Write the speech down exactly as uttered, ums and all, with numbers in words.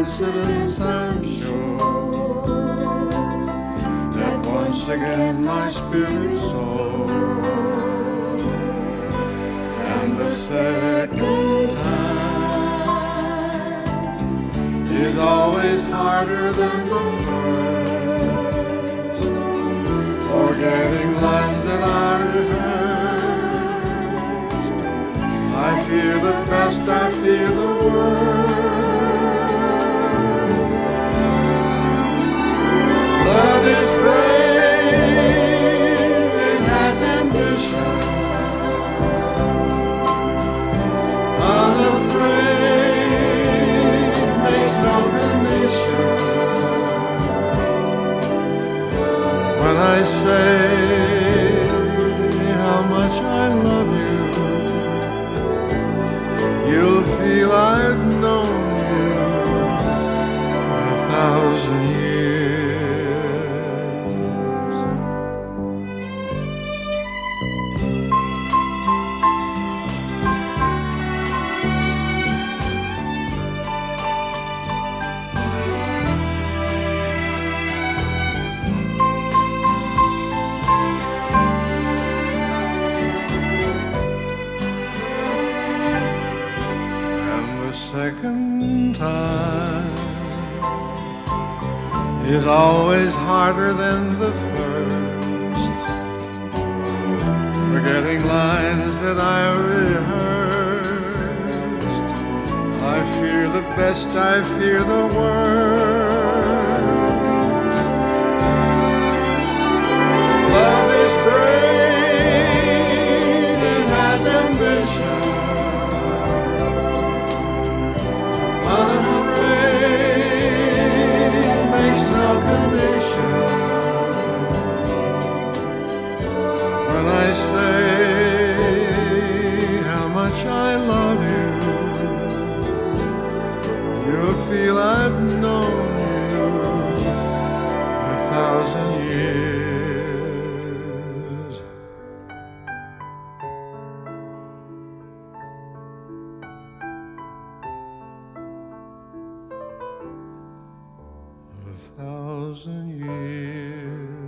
coincidence, I'm sure, that once again my spirit soared, and the second time is always harder than the first, forgetting lines that I rehearsed. I fear the best, I fear the worst. Love is brave, it has ambition, unafraid, makes no condition. When I say how much I love you, you'll feel I've known you a thousand years. The second time is always harder than the first, forgetting lines that I rehearsed. I fear the best, I fear the worst. Love is brave, it has ambition, when I say how much I love you, you'll feel I've known you a thousand years. A thousand years.